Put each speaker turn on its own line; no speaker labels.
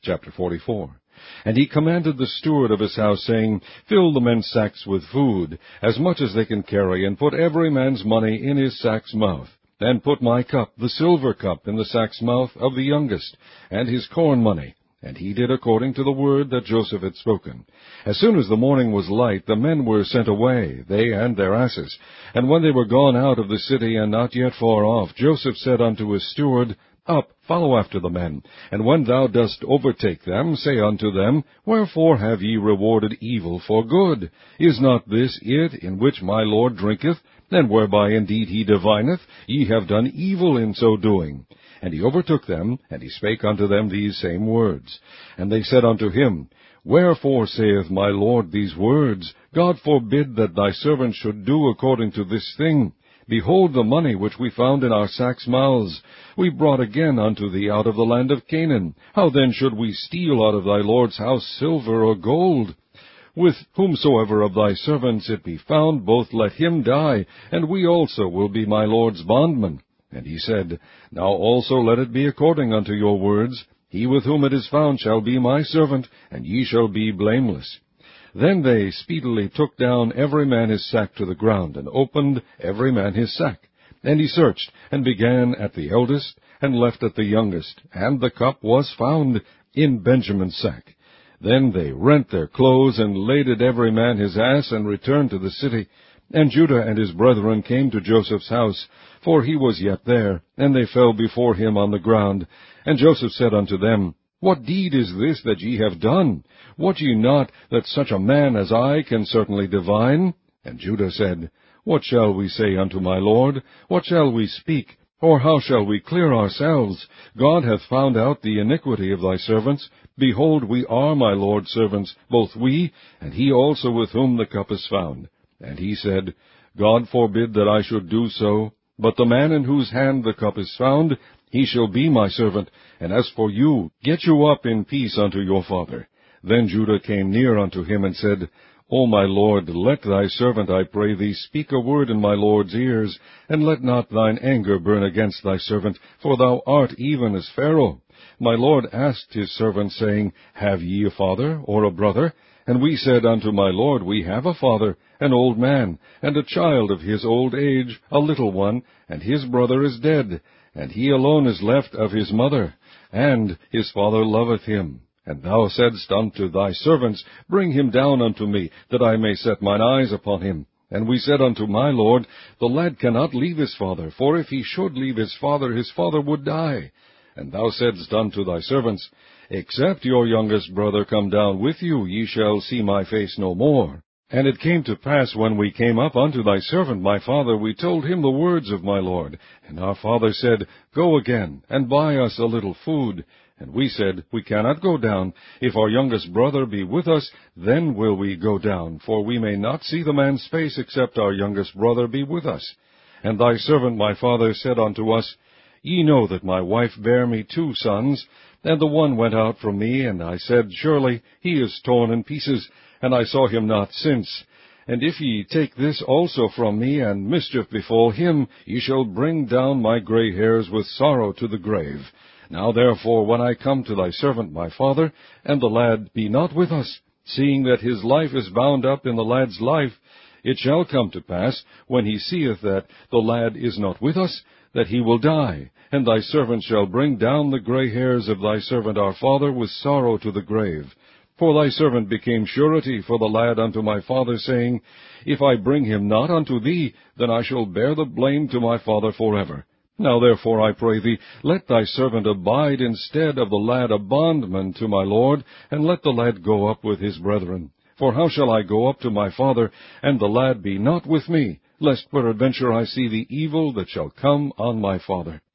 Chapter 44. And he commanded the steward of his house, saying, Fill the men's sacks with food, as much as they can carry, and put every man's money in his sack's mouth. And put my cup, the silver cup, in the sack's mouth of the youngest, and his corn money. And he did according to the word that Joseph had spoken. As soon as the morning was light, the men were sent away, they and their asses. And when they were gone out of the city, and not yet far off, Joseph said unto his steward, Up, follow after the men, and when thou dost overtake them, say unto them, Wherefore have ye rewarded evil for good? Is not this it in which my Lord drinketh? And whereby indeed he divineth, ye have done evil in so doing. And he overtook them, and he spake unto them these same words. And they said unto him, Wherefore saith my Lord these words? God forbid that thy servant should do according to this thing. Behold the money which we found in our sacks' mouths. We brought again unto thee out of the land of Canaan. How then should we steal out of thy Lord's house silver or gold? With whomsoever of thy servants it be found, both let him die, and we also will be my Lord's bondmen. And he said, Now also let it be according unto your words. He with whom it is found shall be my servant, and ye shall be blameless. Then they speedily took down every man his sack to the ground, and opened every man his sack. And he searched, and began at the eldest, and left at the youngest, and the cup was found in Benjamin's sack. Then they rent their clothes, and laded every man his ass, and returned to the city. And Judah and his brethren came to Joseph's house, for he was yet there, and they fell before him on the ground. And Joseph said unto them, What deed is this that ye have done? Wot ye not that such a man as I can certainly divine? And Judah said, What shall we say unto my Lord? What shall we speak? Or how shall we clear ourselves? God hath found out the iniquity of thy servants. Behold, we are my Lord's servants, both we, and he also with whom the cup is found. And he said, God forbid that I should do so. But the man in whose hand the cup is found, he shall be my servant. And as for you, get you up in peace unto your father. Then Judah came near unto him, and said, O my Lord, let thy servant, I pray thee, speak a word in my Lord's ears, and let not thine anger burn against thy servant, for thou art even as Pharaoh. My Lord asked his servant, saying, Have ye a father, or a brother? And we said unto my Lord, We have a father, an old man, and a child of his old age, a little one, and his brother is dead, and he alone is left of his mother, and his father loveth him. And thou saidst unto thy servants, Bring him down unto me, that I may set mine eyes upon him. And we said unto my Lord, The lad cannot leave his father, for if he should leave his father would die. And thou saidst unto thy servants, Except your youngest brother come down with you, ye shall see my face no more. And it came to pass, when we came up unto thy servant my father, we told him the words of my Lord. And our father said, Go again, and buy us a little food. And we said, We cannot go down. If our youngest brother be with us, then will we go down, for we may not see the man's face, except our youngest brother be with us. And thy servant my father said unto us, Ye know that my wife bare me 2 sons, and the one went out from me, and I said, Surely he is torn in pieces, and I saw him not since. And if ye take this also from me, and mischief befall him, ye shall bring down my gray hairs with sorrow to the grave. Now therefore, when I come to thy servant my father, and the lad be not with us, seeing that his life is bound up in the lad's life, it shall come to pass, when he seeth that the lad is not with us, that he will die, and thy servant shall bring down the gray hairs of thy servant our father with sorrow to the grave. For thy servant became surety for the lad unto my father, saying, If I bring him not unto thee, then I shall bear the blame to my father forever. Now therefore, I pray thee, let thy servant abide instead of the lad a bondman to my Lord, and let the lad go up with his brethren. For how shall I go up to my father, and the lad be not with me, lest peradventure I see the evil that shall come on my father?